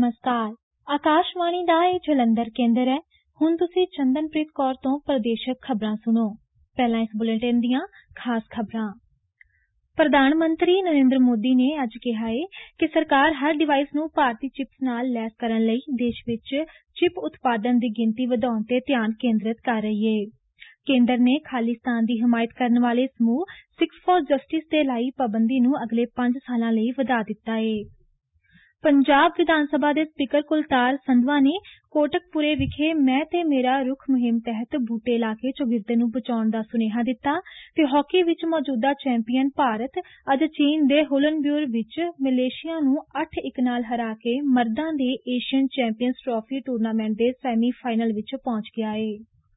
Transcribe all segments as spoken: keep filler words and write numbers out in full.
नमस्कार। आकाशवाणी दा ਇਹ ਜਲੰਧਰ ਕੇਂਦਰ ਹੈ। ਹੁਣ ਤੁਸੀਂ ਚੰਦਨਪ੍ਰੀਤ ਕੌਰ ਤੋਂ ਪ੍ਰਦੇਸ਼ਕ ਖਬਰਾਂ ਸੁਣੋ। ਪਹਿਲਾਂ ਇਸ ਬੁਲੇਟਿਨ ਦੀਆਂ ਖਾਸ ਖਬਰਾਂ। ਪ੍ਰਧਾਨ ਮੰਤਰੀ ਨਰਿੰਦਰ ਮੋਦੀ ਨੇ ਅੱਜ ਕਿਹਾ ਹੈ ਕਿ ਸਰਕਾਰ ਹਰ ਡਿਵਾਈਸ ਨੂੰ ਭਾਰਤੀ ਚਿਪਸ ਨਾਲ ਲੈਸ ਕਰਨ ਲਈ ਦੇਸ਼ ਵਿੱਚ ਚਿਪ ਉਤਪਾਦਨ ਦੀ ਗਿਣਤੀ ਵਧਾਉਣ ਤੇ ਧਿਆਨ ਕੇਂਦਰਿਤ ਕਰ ਰਹੀ ਹੈ। ਕੇਂਦਰ ਨੇ ਖਾਲਿਸਤਾਨ ਦੀ ਹਮਾਇਤ ਕਰਨ ਵਾਲੇ ਸਮੂਹ ਸਿੱਖਸ ਫਾਰ ਜਸਟਿਸ ਤੇ ਲਾਈ ਪਾਬੰਦੀ ਨੂੰ ਅਗਲੇ ਪੰਜ ਸਾਲਾਂ ਲਈ ਵਧਾ ਦਿੱਤਾ ਹੈ। ਪੰਜਾਬ ਵਿਧਾਨ ਸਭਾ ਦੇ ਸਪੀਕਰ ਕੁਲਤਾਰ ਸੰਧਵਾ ਨੇ ਕੋਟਕਪੁਰੇ ਵਿਖੇ ਮੈਂ ਤੇ ਮੇਰਾ ਰੁੱਖ ਮੁਹਿੰਮ ਤਹਿਤ ਬੂਟੇ ਲਾ ਕੇ ਚੌਗਿਰਦੇ ਨੂੰ ਬਚਾਉਣ ਦਾ ਸੁਨੇਹਾ ਦਿੱਤਾ ਤੇ ਹਾਕੀ ਵਿੱਚ ਮੌਜੂਦਾ ਚੈਂਪੀਅਨ ਭਾਰਤ ਅੱਜ ਚੀਨ ਦੇ ਹੁਲਨਬਿਊਰ ਵਿੱਚ ਮਲੇਸ਼ੀਆ ਨੂੰ ਅੱਠ ਇੱਕ ਨਾਲ ਹਰਾ ਕੇ ਮਰਦਾਂ ਦੇ ਏਸ਼ੀਅਨ ਚੈਂਪੀਅਨਸ ਟਰਾਫੀ ਟੂਰਨਾਮੈਂਟ ਦੇ ਸੈਮੀ ਫਾਈਨਲ ਵਿੱਚ ਪਹੁੰਚ ਗਿਆ ਹੈ।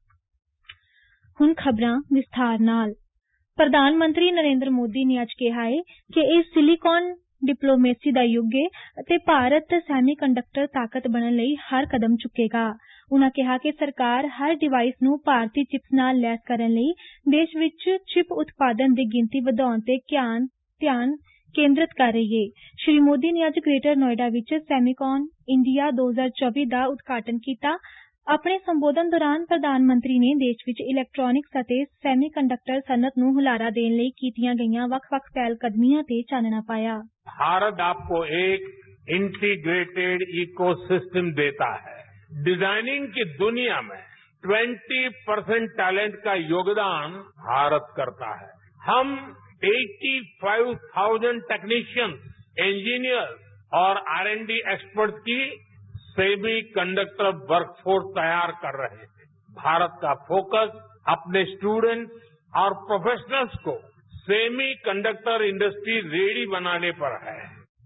ਹੁਣ ਖਬਰਾਂ ਵਿਸਥਾਰ ਨਾਲ। ਪ੍ਰਧਾਨ ਮੰਤਰੀ ਨਰਿੰਦਰ ਮੋਦੀ ਨੇ ਅੱਜ ਕਿਹਾ ਹੈ ਕਿ ਇਹ ਸਿਲੀਕਾਨ ਡਿਪਲੋਮੇਸੀ ਦਾ ਯੁੱਗ ਹੈ ਅਤੇ ਭਾਰਤ ਸੈਮੀ ਕੰਡਕਟਰ ਤਾਕਤ ਬਣਨ ਲਈ ਹਰ ਕਦਮ ਚੁੱਕੇਗਾ। ਉਨ੍ਹਾਂ ਕਿਹਾ ਕਿ ਸਰਕਾਰ ਹਰ ਡਿਵਾਈਸ ਨੂੰ ਭਾਰਤੀ ਚਿਪਸ ਨਾਲ ਲੈਸ ਕਰਨ ਲਈ ਦੇਸ਼ ਵਿੱਚ ਚਿਪ ਉਤਪਾਦਨ ਦੀ ਗਿਣਤੀ ਵਧਾਉਣ ਤੇ ਧਿਆਨ ਕੇਂਦਰਿਤ ਕਰ ਰਹੀ ਹੈ। ਸ਼੍ਰੀ ਮੋਦੀ ਨੇ ਅੱਜ ਗ੍ਰੇਟਰ ਨੋਇਡਾ ਵਿੱਚ ਸੈਮੀਕਾਨ ਇੰਡੀਆ ਦੋ ਹਜ਼ਾਰ ਚੌਵੀ ਦਾ ਉਦਘਾਟਨ ਕੀਤਾ। ਆਪਣੇ ਸੰਬੋਧਨ ਦੌਰਾਨ ਪ੍ਰਧਾਨ ਮੰਤਰੀ ਨੇ ਦੇਸ਼ ਵਿੱਚ ਇਲੈਕਟ੍ਰਾਨਿਕਸ ਅਤੇ ਸੈਮੀ ਕੰਡਕਟਰ ਸਨਅਤ ਨੂੰ ਹੁਲਾਰਾ ਦੇਣ ਲਈ ਕੀਤੀਆਂ ਗਈਆਂ ਵੱਖ-ਵੱਖ ਪਹਿਲਕਦਮੀਆਂ ਤੇ ਚਾਨਣਾ ਪਾਇਆ। भारत आपको एक इंटीग्रेटेड इकोसिस्टम देता है। डिजाइनिंग की दुनिया में बीस परसेंट टैलेंट का योगदान भारत करता है। हम पचासी हज़ार टेक्नीशियंस, इंजीनियर्स और आर एंड डी एक्सपर्ट की सेमी कंडक्टर वर्कफोर्स तैयार कर रहे हैं। भारत का फोकस अपने स्टूडेंट्स और प्रोफेशनल्स को सेमी कंडक्टर इंडस्ट्री रेडी बनाने पर है।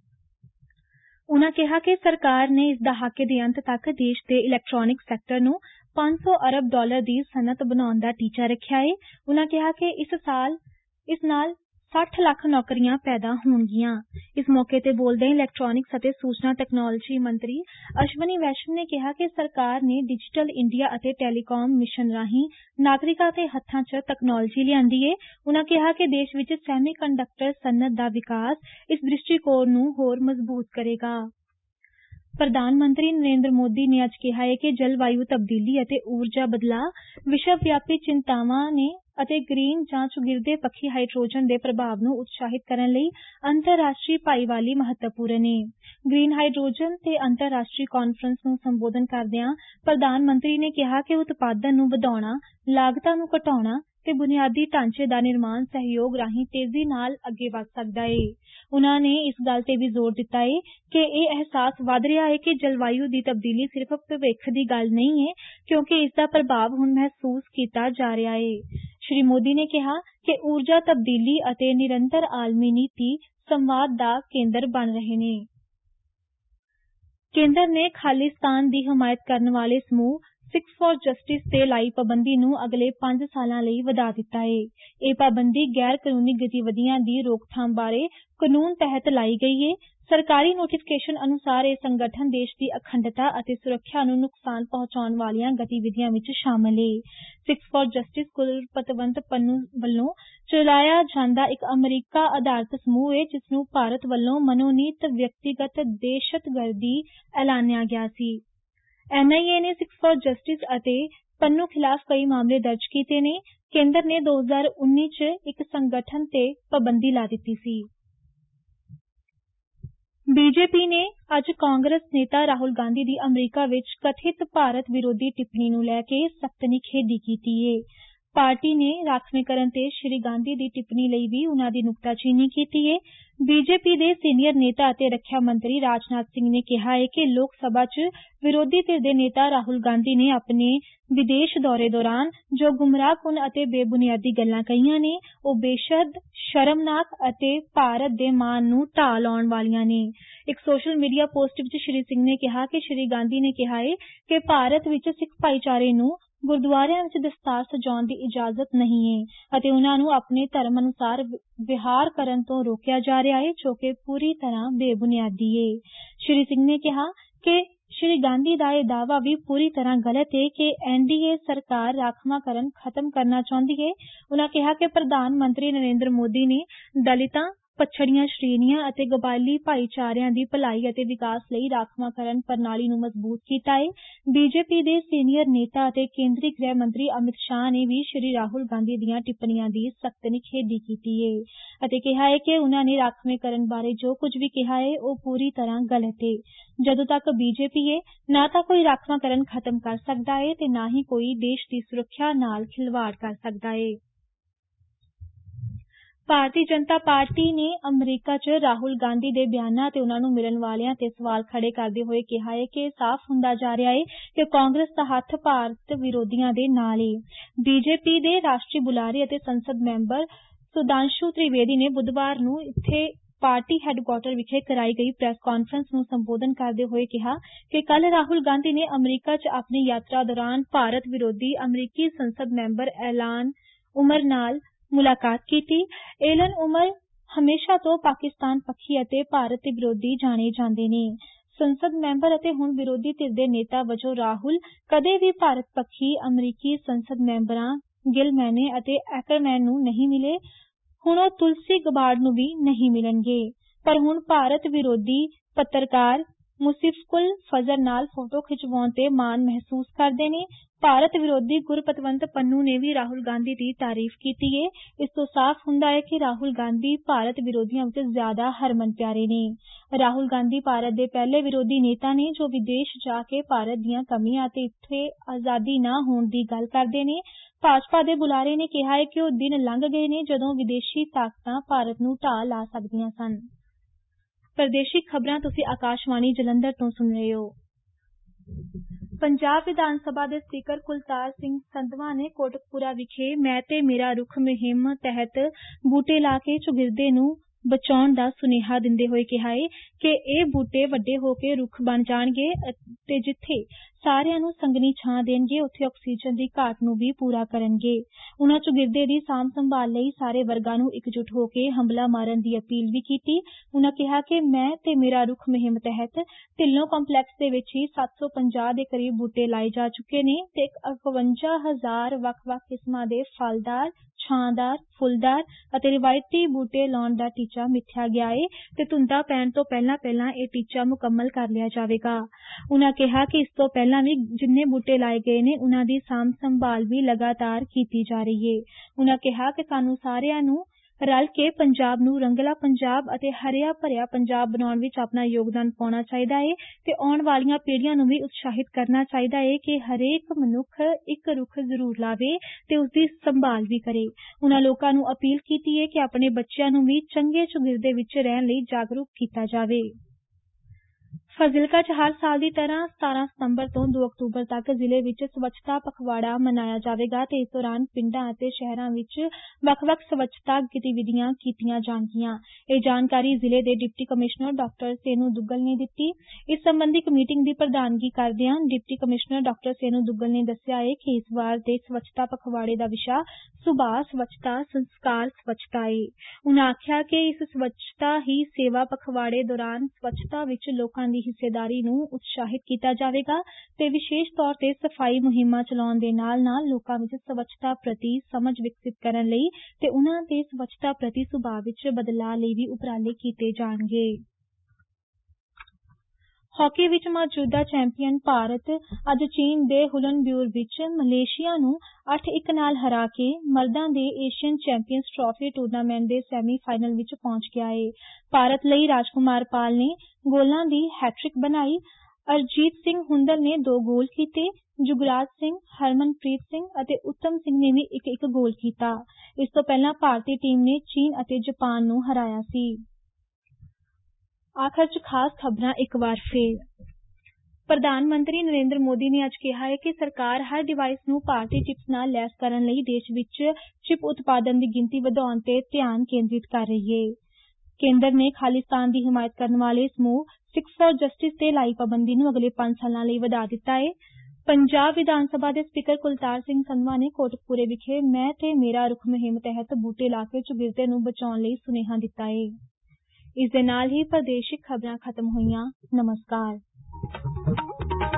ਉਨ੍ਹਾਂ ਕਿਹਾ ਕਿ ਸਰਕਾਰ ਨੇ ਇਸ ਦਹਾਕੇ ਦੇ ਅੰਤ ਤੱਕ ਦੇਸ਼ ਦੇ ਇਲੈਕਟ੍ਰਾਨਿਕ ਸੈਕਟਰ ਨੂੰ ਪੰਜ ਸੌ ਅਰਬ ਡਾਲਰ ਦੀ ਸਨਅਤ ਬਣਾਉਣ ਦਾ ਟੀਚਾ ਰੱਖਿਆ ਹੈ। ਉਨ੍ਹਾਂ ਕਿਹਾ ਕਿ ਇਸ ਸਾਲ ਇਸ ਨਾਲ ਸੱਠ ਲੱਖ ਨੌਕਰੀਆਂ ਪੈਦਾ ਹੋਣਗੀਆਂ। ਇਸ ਮੌਕੇ ਤੇ ਬੋਲਦਿਆਂ ਇਲੈਕਟ੍ਰਾਨਿਕਸ ਅਤੇ ਸੂਚਨਾ ਤਕਨਾਲੋਜੀ ਮੰਤਰੀ ਅਸ਼ਵਨੀ ਵੈਸ਼ਨਵ ਨੇ ਕਿਹਾ ਕਿ ਸਰਕਾਰ ਨੇ ਡਿਜੀਟਲ ਇੰਡੀਆ ਅਤੇ ਟੈਲੀਕਾਮ ਮਿਸ਼ਨ ਰਾਹੀਂ ਨਾਗਰਿਕਾਂ ਦੇ ਹੱਥਾਂ 'ਚ ਤਕਨਾਲੋਜੀ ਲਿਆਂਦੀ ਹੈ। ਉਨ੍ਹਾਂ ਕਿਹਾ ਕਿ ਦੇਸ਼ ਵਿੱਚ ਸੈਮੀ ਕੰਡਕਟਰ ਸਨਅਤ ਦਾ ਵਿਕਾਸ ਇਸ ਦ੍ਰਿਸ਼ਟੀਕੋਣ ਨੂੰ ਹੋਰ ਮਜ਼ਬੂਤ ਕਰੇਗਾ। ਪ੍ਰਧਾਨ ਮੰਤਰੀ ਨਰਿੰਦਰ ਮੋਦੀ ਨੇ ਅੱਜ ਕਿਹਾ ਹੈ ਕਿ ਜਲਵਾਯੂ ਤਬਦੀਲੀ ਅਤੇ ਊਰਜਾ ਬਦਲਾਅ ਵਿਸ਼ਵ ਵਿਆਪੀ ਚਿੰਤਾਵਾਂ ਨੇ ਅਤੇ ਗ੍ਰੀਨ ਜਾਂ ਚੌਗਿਰਦੇ ਪੱਖੀ ਹਾਈਡਰੋਜਨ ਦੇ ਪ੍ਰਭਾਵ ਨੂੰ ਉਤਸ਼ਾਹਿਤ ਕਰਨ ਲਈ ਅੰਤਰਰਾਸ਼ਟਰੀ ਭਾਈਵਾਲੀ ਮਹੱਤਵਪੂਰਨ ਹੈ। ਗ੍ਰੀਨ ਹਾਈਡਰੋਜਨ ਤੇ ਅੰਤਰਰਾਸ਼ਟਰੀ ਕਾਨਫਰੰਸ ਨੂੰ ਸੰਬੋਧਨ ਕਰਦਿਆਂ ਪ੍ਰਧਾਨ ਮੰਤਰੀ ਨੇ ਕਿਹਾ ਕਿ ਉਤਪਾਦਨ ਨੂੰ ਵਧਾਉਣਾ, ਲਾਗਤਾਂ ਨੂੰ ਘਟਾਉਣਾ ਤੇ ਬੁਨਿਆਦੀ ਢਾਂਚੇ ਦਾ ਨਿਰਮਾਣ ਸਹਿਯੋਗ ਰਾਹੀਂ ਤੇਜ਼ੀ ਨਾਲ ਅੱਗੇ ਵਧ ਸਕਦਾ ਹੈ। ਉਨ੍ਹਾਂ ਨੇ ਇਸ ਗੱਲ ਤੇ ਵੀ ਜ਼ੋਰ ਦਿੱਤਾ ਹੈ ਕਿ ਇਹ ਅਹਿਸਾਸ ਵਧ ਰਿਹਾ ਹੈ ਕਿ ਜਲਵਾਯੂ ਦੀ ਤਬਦੀਲੀ ਸਿਰਫ ਭਵਿੱਖ ਦੀ ਗੱਲ ਨਹੀਂ ਹੈ ਕਿਉਂਕਿ ਇਸ ਦਾ ਪ੍ਰਭਾਵ ਹੁਣ ਮਹਿਸੂਸ ਕੀਤਾ ਜਾ ਰਿਹਾ ਹੈ। ਸ਼੍ਰੀ ਮੋਦੀ ਨੇ ਕਿਹਾ ਕਿ ਊਰਜਾ ਤਬਦੀਲੀ ਅਤੇ ਨਿਰੰਤਰ ਆਲਮੀ ਨੀਤੀ ਸੰਵਾਦ ਦਾ ਕੇਂਦਰ ਬਣ ਰਹੇ ਨੇ। ਕੇਂਦਰ ਨੇ ਖਾਲਿਸਤਾਨ ਦੀ ਹਮਾਇਤ ਕਰਨ ਵਾਲੇ ਸਮੂਹ ਸਿੱਖਸ ਫਾਰ ਜਸਟਿਸ ਤੇ ਲਾਈ ਪਾਬੰਦੀ ਨੂੰ ਅਗਲੇ ਪੰਜ ਸਾਲਾਂ ਲਈ ਵਧਾ ਦਿੱਤਾ ਹੈ। ਇਹ ਪਾਬੰਦੀ ਗੈਰ ਕਾਨੂੰਨੀ ਗਤੀਵਿਧੀਆਂ ਦੀ ਰੋਕਥਾਮ ਬਾਰੇ ਕਾਨੂੰਨ ਤਹਿਤ ਲਾਈ ਗਈ ਹੈ। ਸਰਕਾਰੀ ਨੋਟੀਫਿਕੇਸ਼ਨ ਅਨੁਸਾਰ ਇਹ ਸੰਗਠਨ ਦੇਸ਼ ਦੀ ਅਖੰਡਤਾ ਅਤੇ ਸੁਰੱਖਿਆ ਨੂੰ ਨੁਕਸਾਨ ਪਹੁੰਚਾਉਣ ਵਾਲੀਆਂ ਗਤੀਵਿਧੀਆਂ ਵਿੱਚ ਸ਼ਾਮਲ ਹੈ। ਸਿੱਖਸ ਫਾਰ ਜਸਟਿਸ ਕੁਲਪਤਵੰਤ ਪੰਨੂ ਵੱਲੋਂ ਚਲਾਇਆ ਜਾਂਦਾ ਇੱਕ ਅਮਰੀਕਾ ਆਧਾਰਿਤ ਸਮੂਹ ਹੈ ਜਿਸ ਨੂੰ ਭਾਰਤ ਵੱਲੋਂ ਮਨੋਨੀਤ ਵਿਅਕਤੀਗਤ ਦਹਿਸ਼ਤਗਰਦੀ ਐਲਾਨਿਆ ਗਿਆ ਸੀ। ਐਨ ਆਈ ਏ ਨੇ ਸਿੱਖਸ ਫਾਰ ਜਸਟਿਸ ਅਤੇ ਪੰਨੂ ਖਿਲਾਫ ਕਈ ਮਾਮਲੇ ਦਰਜ ਕੀਤੇ ਨੇ। ਕੇਂਦਰ ਨੇ ਦੋ ਹਜ਼ਾਰ ਉੱਨੀ 'ਚ ਇੱਕ ਸੰਗਠਨ ਤੇ ਪਾਬੰਦੀ ਲਾ ਦਿੱਤੀ ਸੀ। ਬੀਜੇਪੀ ਨੇ ਅੱਜ ਕਾਂਗਰਸ ਨੇਤਾ ਰਾਹੁਲ ਗਾਂਧੀ ਦੀ ਅਮਰੀਕਾ ਵਿੱਚ ਕਥਿਤ ਭਾਰਤ ਵਿਰੋਧੀ ਟਿੱਪਣੀ ਨੂੰ ਲੈ ਕੇ ਸਖਤ ਨਿਖੇਧੀ ਕੀਤੀ ਹੈ। ਪਾਰਟੀ ਨੇ ਰਾਖਵੇਂਕਰਨ ਤੇ ਸ਼੍ਰੀ ਗਾਂਧੀ ਦੀ ਟਿੱਪਣੀ ਲਈ ਵੀ ਉਨ੍ਹਾਂ ਦੀ ਨੁਕਤਾਚੀਨੀ ਕੀਤੀ ਹੈ। ਬੀਜੇਪੀ ਦੇ ਸੀਨੀਅਰ ਨੇਤਾ ਅਤੇ ਰੱਖਿਆ ਮੰਤਰੀ ਰਾਜਨਾਥ ਸਿੰਘ ਨੇ ਕਿਹਾ ਹੈ ਕਿ ਲੋਕ ਸਭਾ 'ਚ ਵਿਰੋਧੀ ਧਿਰ ਦੇ ਨੇਤਾ ਰਾਹੁਲ ਗਾਂਧੀ ਨੇ ਆਪਣੇ ਵਿਦੇਸ਼ ਦੌਰੇ ਦੌਰਾਨ ਜੋ ਗੁੰਮਰਾਹਕੁੰਨ ਅਤੇ ਬੇਬੁਨਿਆਦੀ ਗੱਲਾਂ ਕਹੀਆਂ ਨੇ ਉਹ ਬੇਸ਼ੱਦ ਸ਼ਰਮਨਾਕ ਅਤੇ ਭਾਰਤ ਦੇ ਮਾਣ ਨੂੰ ਢਾਹ ਲਾਉਣ ਵਾਲੀਆਂ ਨੇ। ਇੱਕ ਸੋਸ਼ਲ ਮੀਡੀਆ ਪੋਸਟ ਵਿੱਚ ਸ਼੍ਰੀ ਸਿੰਘ ਨੇ ਕਿਹਾ ਕਿ ਸ਼੍ਰੀ ਗਾਂਧੀ ਨੇ ਕਿਹਾ ਹੈ ਕਿ ਭਾਰਤ ਵਿੱਚ ਸਿੱਖ ਭਾਈਚਾਰੇ ਨੂੰ ਗੁਰਦੁਆਰਿਆਂ ਵਿੱਚ ਦਸਤਾਰ ਸਜਾਉਣ ਦੀ ਇਜਾਜ਼ਤ ਨਹੀਂ ਹੈ ਅਤੇ ਉਨ੍ਹਾਂ ਨੂੰ ਆਪਣੇ ਧਰਮ ਅਨੁਸਾਰ ਵਿਹਾਰ ਕਰਨ ਤੋਂ ਰੋਕਿਆ ਜਾ ਰਿਹਾ ਹੈ ਜੋ ਕਿ ਪੂਰੀ ਤਰ੍ਹਾਂ ਬੇਬੁਨਿਆਦੀ ਹੈ। ਸ਼੍ਰੀ ਸਿੰਘ ਨੇ ਕਿਹਾ ਕਿ ਸ਼੍ਰੀ ਗਾਂਧੀ ਦਾ ਇਹ ਦਾਅਵਾ ਵੀ ਪੂਰੀ ਤਰ੍ਹਾਂ ਗਲਤ ਹੈ ਕਿ ਐਨ ਡੀ ਏ ਸਰਕਾਰ ਰਾਖਵਾਂਕਰਨ ਖਤਮ ਕਰਨਾ ਚਾਹੁੰਦੀ ਹੈ। ਉਨ੍ਹਾਂ ਕਿਹਾ ਕਿ ਪ੍ਰਧਾਨ ਮੰਤਰੀ ਨਰਿੰਦਰ ਮੋਦੀ ਨੇ ਦਲਿਤਾਂ, ਪਛੜੀਆਂ ਸ਼੍ਰੇਣੀਆਂ ਅਤੇ ਕਬਾਇਲੀ ਭਾਈਚਾਰਿਆਂ ਦੀ ਭਲਾਈ ਅਤੇ ਵਿਕਾਸ ਲਈ ਰਾਖਵਾਂਕਰਨ ਪ੍ਰਣਾਲੀ ਨੂੰ ਮਜ਼ਬੂਤ ਕੀਤਾ ਹੈ। ਬੀਜੇਪੀ ਦੇ ਸੀਨੀਅਰ ਨੇਤਾ ਅਤੇ ਕੇਂਦਰੀ ਗ੍ਰਹਿ ਮੰਤਰੀ ਅਮਿਤ ਸ਼ਾਹ ਨੇ ਵੀ ਸ਼੍ਰੀ ਰਾਹੁਲ ਗਾਂਧੀ ਦੀਆਂ ਟਿੱਪਣੀਆਂ ਦੀ ਸਖਤ ਨਿਖੇਧੀ ਕੀਤੀ ਹੈ ਅਤੇ ਕਿਹਾ ਹੈ ਕਿ ਉਨ੍ਹਾਂ ਨੇ ਰਾਖਵੇਂਕਰਨ ਬਾਰੇ ਜੋ ਕੁਝ ਵੀ ਕਿਹਾ ਹੈ ਉਹ ਪੂਰੀ ਤਰ੍ਹਾਂ ਗਲਤ ਹੈ। ਜਦੋਂ ਤੱਕ ਬੀਜੇਪੀ ਹੈ, ਨਾ ਤਾਂ ਕੋਈ ਰਾਖਵਾਂਕਰਨ ਖਤਮ ਕਰ ਸਕਦਾ ਹੈ ਤੇ ਨਾ ਹੀ ਕੋਈ ਦੇਸ਼ ਦੀ ਸੁਰੱਖਿਆ ਨਾਲ ਖਿਲਵਾੜ ਕਰ ਸਕਦਾ ਹੈ। ਭਾਰਤੀ ਜਨਤਾ ਪਾਰਟੀ ਨੇ ਅਮਰੀਕਾ 'ਚ ਰਾਹੁਲ ਗਾਂਧੀ ਦੇ ਬਿਆਨਾਂ ਅਤੇ ਉਨ੍ਹਾਂ ਨੂੰ ਮਿਲਣ ਵਾਲਿਆਂ ਤੇ ਸਵਾਲ ਖੜੇ ਕਰਦੇ ਹੋਏ ਕਿਹਾ ਹੈ ਕਿ ਸਾਫ਼ ਹੁੰਦਾ ਜਾ ਰਿਹਾ ਹੈ ਕਿ ਕਾਂਗਰਸ ਦਾ ਹੱਥ ਭਾਰਤ ਵਿਰੋਧੀਆਂ ਦੇ ਨਾਲ ਹੈ। ਬੀਜੇਪੀ ਦੇ ਰਾਸ਼ਟਰੀ ਬੁਲਾਰੇ ਅਤੇ ਸੰਸਦ ਮੈਂਬਰ ਸੁਧਾਂਸ਼ੂ ਤ੍ਰਿਵੇਦੀ ਨੇ ਬੁੱਧਵਾਰ ਨੂੰ ਇੱਥੇ ਪਾਰਟੀ ਹੈੱਡਕੁਆਰਟਰ ਵਿਖੇ ਕਰਾਈ ਗਈ ਪ੍ਰੈਸ ਕਾਨਫਰੰਸ ਨੂੰ ਸੰਬੋਧਨ ਕਰਦੇ ਹੋਏ ਕਿਹਾ ਕਿ ਕੱਲ੍ਹ ਰਾਹੁਲ ਗਾਂਧੀ ਨੇ ਅਮਰੀਕਾ 'ਚ ਆਪਣੀ ਯਾਤਰਾ ਦੌਰਾਨ ਭਾਰਤ ਵਿਰੋਧੀ ਅਮਰੀਕੀ ਸੰਸਦ ਮੈਂਬਰ ਐਲਾਨ ਉਮਰ ਨਾਲ ਮੁਲਾਕਾਤ ਕੀਤੀ। ਐਲਨ ਉਮਰ ਹਮੇਸ਼ਾ ਤੋਂ ਪਾਕਿਸਤਾਨ ਪੱਖੀ ਅਤੇ ਭਾਰਤ ਦੇ ਵਿਰੋਧੀ ਜਾਣੇ ਜਾਂਦੇ ਨੇ। ਸੰਸਦ ਮੈਂਬਰ ਅਤੇ ਹੁਣ ਵਿਰੋਧੀ ਧਿਰ ਦੇ ਨੇਤਾ ਵਜੋਂ ਰਾਹੁਲ ਕਦੇ ਵੀ ਭਾਰਤ ਪੱਖੀ ਅਮਰੀਕੀ ਸੰਸਦ ਮੈਂਬਰਾਂ ਗਿਲਮੈਨੇ ਅਤੇ ਐਕਰਮੈਨ ਨੂੰ ਨਹੀਂ ਮਿਲੇ। ਹੁਣ ਉਹ ਤੁਲਸੀ ਗਬਾਰਡ ਨੂੰ ਵੀ ਨਹੀਂ ਮਿਲਣਗੇ, ਪਰ ਹੁਣ ਭਾਰਤ ਵਿਰੋਧੀ ਪੱਤਰਕਾਰ ਮੁਸ਼ਫਿਕੁਲ ਫਜ਼ਰ ਨਾਲ ਫੋਟੋ ਖਿਚਵਾਉਣ ਤੇ ਮਾਣ ਮਹਿਸੂਸ ਕਰਦੇ ਨੇ। ਭਾਰਤ ਵਿਰੋਧੀ ਗੁਰਪਤਵੰਤ ਪੰਨੂ ਨੇ ਵੀ ਰਾਹੁਲ ਗਾਂਧੀ ਦੀ ਤਾਰੀਫ ਕੀਤੀ ਹੈ। ਇਸ ਤੋਂ ਸਾਫ਼ ਹੁੰਦਾ ਹੈ ਕਿ ਰਾਹੁਲ ਗਾਂਧੀ ਭਾਰਤ ਵਿਰੋਧੀਆਂ ਵਿੱਚ ਜ਼ਿਆਦਾ ਹਰਮਨ ਪਿਆਰੇ ਨੇ। ਰਾਹੁਲ ਗਾਂਧੀ ਭਾਰਤ ਦੇ ਪਹਿਲੇ ਵਿਰੋਧੀ ਨੇਤਾ ਨੇ ਜੋ ਵਿਦੇਸ਼ ਜਾ ਕੇ ਭਾਰਤ ਦੀਆਂ ਕਮੀਆਂ ਅਤੇ ਇੱਥੇ ਆਜ਼ਾਦੀ ਨਾ ਹੋਣ ਦੀ ਗੱਲ ਕਰਦੇ ਨੇ। ਭਾਜਪਾ ਦੇ ਬੁਲਾਰੇ ਨੇ ਕਿਹਾ ਹੈ ਕਿ ਉਹ ਦਿਨ ਲੰਘ ਗਏ ਨੇ ਜਦੋਂ ਵਿਦੇਸ਼ੀ ਤਾਕਤਾਂ ਭਾਰਤ ਨੂੰ ਢਾਹ ਲਾ ਸਕਦੀਆਂ ਸਨ। ਪ੍ਰਦੇਸ਼ਿਕ ਖਬਰਾਂ ਤੁਸੀਂ ਆਕਾਸ਼ਵਾਣੀ ਜਲੰਧਰ ਤੋਂ ਸੁਣ ਰਹੇ ਹੋ। ਪੰਜਾਬ ਵਿਧਾਨ ਸਭਾ ਦੇ ਸਪੀਕਰ ਕੁਲਤਾਰ ਸਿੰਘ ਸੰਧਵਾਂ ਨੇ ਕੋਟਕਪੂਰਾ ਵਿਖੇ ਮੈਂ ਤੇ ਮੇਰਾ ਰੁੱਖ ਮੁਹਿੰਮ ਤਹਿਤ ਬੂਟੇ ਲਾ ਕੇ ਚੌਗਿਰਦੇ ਨੂੰ ਬਚਾਉਣ ਦਾ ਸੁਨੇਹਾ ਦਿੰਦੇ ਹੋਏ ਕਿਹਾ ਹੈ ਕਿ ਇਹ ਬੂਟੇ ਵੱਡੇ ਹੋ ਕੇ ਰੁੱਖ ਬਣ ਜਾਣਗੇ ਤੇ ਜਿੱਥੇ ਸਾਰਿਆਂ ਨੂੰ ਸੰਘਣੀ ਛਾਂ ਦੇਣਗੇ ਉੱਥੇ ਆਕਸੀਜਨ ਦੀ ਘਾਟ ਨੂੰ ਵੀ ਪੂਰਾ ਕਰਨਗੇ। ਉਨ੍ਹਾਂ ਚੌਗਿਰਦੇ ਦੀ ਸਾਂਭ ਸੰਭਾਲ ਲਈ ਸਾਰੇ ਵਰਗਾਂ ਨੂੰ ਇਕਜੁੱਟ ਹੋ ਕੇ ਹੰਭਲਾ ਮਾਰਨ ਦੀ ਅਪੀਲ ਵੀ ਕੀਤੀ। ਉਨ੍ਹਾਂ ਕਿਹਾ ਕਿ ਮੈਂ ਤੇ ਮੇਰਾ ਰੁੱਖ ਮੁਹਿੰਮ ਤਹਿਤ ਢਿੱਲੋਂ ਕੰਪਲੈਕਸ ਦੇ ਵਿੱਚ ਹੀ ਸੱਤ ਸੌ ਪੰਜਾਹ ਦੇ ਕਰੀਬ ਬੂਟੇ ਲਾਏ ਜਾ ਚੁੱਕੇ ਨੇ ਤੇ ਇਕਵੰਜਾ ਹਜ਼ਾਰ ਵੱਖ-ਵੱਖ ਕਿਸਮਾਂ ਦੇ ਫਲਦਾਰ, ਛਾਂਦਾਰ, ਫੁੱਲਦਾਰ ਅਤੇ ਰਿਵਾਇਤੀ ਬੂਟੇ ਲਾਉਣ ਦਾ ਟੀਚਾ ਮਿੱਥਿਆ ਗਿਆ ਹੈ ਤੇ ਧੁੰਦਾਂ ਪੈਣ ਤੋਂ ਪਹਿਲਾਂ ਪਹਿਲਾਂ ਇਹ ਟੀਚਾ ਮੁਕੰਮਲ ਕਰ ਲਿਆ ਜਾਵੇਗਾ। ਉਨ੍ਹਾਂ ਕਿਹਾ ਕਿ ਇਸ ਤੋਂ ਪਹਿਲਾਂ ਵੀ ਜਿੰਨੇ ਬੂਟੇ ਲਾਏ ਗਏ ਨੇ ਉਨ੍ਹਾਂ ਦੀ ਸਾਂਭ ਸੰਭਾਲ ਵੀ ਲਗਾਤਾਰ ਕੀਤੀ ਜਾ ਰਹੀ ਹੈ। ਉਨ੍ਹਾਂ ਕਿਹਾ ਕਿ ਸਾਨੂੰ ਸਾਰਿਆਂ ਨੂੰ ਰਲ ਕੇ ਪੰਜਾਬ ਨੂੰ ਰੰਗਲਾ ਪੰਜਾਬ ਅਤੇ ਹਰਿਆ ਭਰਿਆ ਪੰਜਾਬ ਬਣਾਉਣ ਵਿੱਚ ਆਪਣਾ ਯੋਗਦਾਨ ਪਾਉਣਾ ਚਾਹੀਦਾ ਹੈ ਤੇ ਆਉਣ ਵਾਲੀਆਂ ਪੀੜ੍ਹੀਆਂ ਨੂੰ ਵੀ ਉਤਸ਼ਾਹਿਤ ਕਰਨਾ ਚਾਹੀਦਾ ਹੈ ਕਿ ਹਰੇਕ ਮਨੁੱਖ ਇੱਕ ਰੁੱਖ ਜ਼ਰੂਰ ਲਾਵੇ ਤੇ ਉਸਦੀ ਸੰਭਾਲ ਵੀ ਕਰੇ। ਉਨ੍ਹਾਂ ਲੋਕਾਂ ਨੂੰ ਅਪੀਲ ਕੀਤੀ ਹੈ ਕਿ ਆਪਣੇ ਬੱਚਿਆਂ ਨੂੰ ਵੀ ਚੰਗੇ ਚੌਗਿਰਦੇ ਵਿੱਚ ਰਹਿਣ ਲਈ ਜਾਗਰੂਕ ਕੀਤਾ ਜਾਵੇ। ਫਾਜ਼ਿਲਕਾ 'ਚ ਹਰ ਸਾਲ ਦੀ ਤਰ੍ਹਾਂ ਸਤਾਰਾਂ ਸਤੰਬਰ ਤੋਂ ਦੋ ਅਕਤੂਬਰ ਤੱਕ ਜ਼ਿਲ੍ਹੇ ਵਿੱਚ ਸਵੱਛਤਾ ਪਖਵਾੜਾ ਮਨਾਇਆ ਜਾਵੇਗਾ ਤੇ ਇਸ ਦੌਰਾਨ ਪਿੰਡਾਂ ਅਤੇ ਸ਼ਹਿਰਾਂ ਵਿੱਚ ਵੱਖ-ਵੱਖ ਸਵੱਛਤਾ ਗਤੀਵਿਧੀਆਂ ਕੀਤੀਆਂ ਜਾਣਗੀਆਂ। ਇਹ ਜਾਣਕਾਰੀ ਜ਼ਿਲ੍ਹੇ ਦੇ deputy commissioner doctor Senu Duggal ਨੇ ਦਿੱਤੀ। ਇਸ ਸੰਬੰਧੀ ਇੱਕ ਮੀਟਿੰਗ ਦੀ ਪ੍ਰਧਾਨਗੀ ਕਰਦਿਆਂ deputy commissioner doctor Senu Duggal ਨੇ ਦੱਸਿਆ ਹੈ ਕਿ ਇਸ ਵਾਰ ਦੇ ਸਵੱਛਤਾ ਪਖਵਾੜੇ ਦਾ ਵਿਸ਼ਾ ਸੁਭਾਅ ਸਵੱਛਤਾ ਸੰਸਕਾਰ ਸਵੱਛਤਾ ਹੈ। ਉਨ੍ਹਾਂ ਆਖਿਆ ਕਿ ਇਸ ਸਵੱਛਤਾ ਹੀ ਸੇਵਾ ਪਖਵਾੜੇ ਦੌਰਾਨ ਸਵੱਛਤਾ ਵਿੱਚ ਲੋਕਾਂ ਦੀ ਹਿੱਸੇਦਾਰੀ ਨੂੰ ਉਤਸ਼ਾਹਿਤ ਕੀਤਾ ਜਾਵੇਗਾ ਤੇ ਵਿਸ਼ੇਸ਼ ਤੌਰ ਤੇ ਸਫਾਈ ਮੁਹਿੰਮਾਂ ਚਲਾਉਣ ਦੇ ਨਾਲ ਨਾਲ ਲੋਕਾਂ ਵਿੱਚ ਸਵੱਛਤਾ ਪ੍ਰਤੀ ਸਮਝ ਵਿਕਸਿਤ ਕਰਨ ਲਈ ਤੇ ਉਨ੍ਹਾਂ ਦੇ ਸਵੱਛਤਾ ਪ੍ਰਤੀ ਸੁਭਾਅ ਵਿੱਚ ਬਦਲਾਅ ਲਈ ਵੀ ਉਪਰਾਲੇ ਕੀਤੇ ਜਾਣਗੇ। ਹਾਕੀ ਵਿੱਚ ਮੌਜੂਦਾ ਚੈਂਪੀਅਨ ਭਾਰਤ ਅੱਜ ਚੀਨ ਦੇ ਹੁਲਨਬਿਊਰ ਵਿੱਚ ਮਲੇਸ਼ੀਆ ਨੂੰ ਅੱਠ ਇੱਕ ਨਾਲ ਹਰਾ ਕੇ ਮਰਦਾਂ ਦੇ ਏਸ਼ੀਅਨ ਚੈਂਪੀਅਨਜ਼ ਟਰਾਫੀ ਟੂਰਨਾਮੈਂਟ ਦੇ ਸੈਮੀ ਫਾਈਨਲ ਵਿੱਚ ਪਹੁੰਚ ਗਿਆ ਹੈ। ਭਾਰਤ ਲਈ ਰਾਜਕੁਮਾਰ ਪਾਲ ਨੇ ਗੋਲਾਂ ਦੀ ਹੈਟ੍ਰਿਕ ਬਣਾਈ। ਅਰਜੀਤ ਸਿੰਘ ਹੁੰਦਲ ਨੇ ਦੋ ਗੋਲ ਕੀਤੇ। ਜੁਗਰਾਜ ਸਿੰਘ, ਹਰਮਨਪ੍ਰੀਤ ਸਿੰਘ ਅਤੇ ਉੱਤਮ ਸਿੰਘ ਨੇ ਵੀ ਇੱਕ ਇੱਕ ਗੋਲ ਕੀਤਾ। ਇਸ ਤੋਂ ਪਹਿਲਾਂ ਭਾਰਤੀ ਟੀਮ ਨੇ ਚੀਨ ਅਤੇ ਜਾਪਾਨ ਨੂੰ ਹਰਾਇਆ ਸੀ। ਆਖਰ 'ਚ ਖਾਸ ਖਬਰਾਂ ਇੱਕ ਵਾਰ ਫੇਰ। ਪ੍ਰਧਾਨ ਮੰਤਰੀ ਨਰਿੰਦਰ ਮੋਦੀ ਨੇ ਅੱਜ ਕਿਹਾ ਹੈ ਕਿ ਸਰਕਾਰ ਹਰ ਡਿਵਾਈਸ ਨੂੰ ਭਾਰਤੀ ਚਿਪਸ ਨਾਲ ਲੈਸ ਕਰਨ ਲਈ ਦੇਸ਼ ਵਿੱਚ ਚਿਪ ਉਤਪਾਦਨ ਦੀ ਗਿਣਤੀ ਵਧਾਉਣ ਤੇ ਧਿਆਨ ਕੇਂਦਰਿਤ ਕਰ ਰਹੀ ਹੈ। ਕੇਂਦਰ ਨੇ ਖਾਲਿਸਤਾਨ ਦੀ ਹਿਮਾਇਤ ਕਰਨ ਵਾਲੇ ਸਮੂਹ ਸਿੱਖਸ ਫਾਰ ਜਸਟਿਸ ਤੇ ਲਾਈ ਪਾਬੰਦੀ ਨੂੰ ਅਗਲੇ ਪੰਜ ਸਾਲਾਂ ਲਈ ਵਧਾ ਦਿੱਤਾ ਹੈ। ਪੰਜਾਬ ਵਿਧਾਨ ਸਭਾ ਦੇ ਸਪੀਕਰ ਕੁਲਤਾਰ ਸਿੰਘ ਸੰਧਵਾਂ ਨੇ ਕੋਟਕਪੂਰੇ ਵਿਖੇ ਮੈਂ ਤੇ ਮੇਰਾ ਰੁੱਖ ਮੁਹਿੰਮ ਤਹਿਤ ਬੂਟੇ ਲਾ ਕੇ ਚੌਗਿਰਦੇ ਨੂੰ ਬਚਾਉਣ ਲਈ ਸੁਨੇਹਾ ਦਿੱਤਾ ਹੈ। ਇਸ ਦੇ ਨਾਲ ਹੀ ਪ੍ਰਦੇਸ਼ਿਕ ਖਬਰਾਂ ਖਤਮ ਹੋਈਆਂ। ਨਮਸਕਾਰ।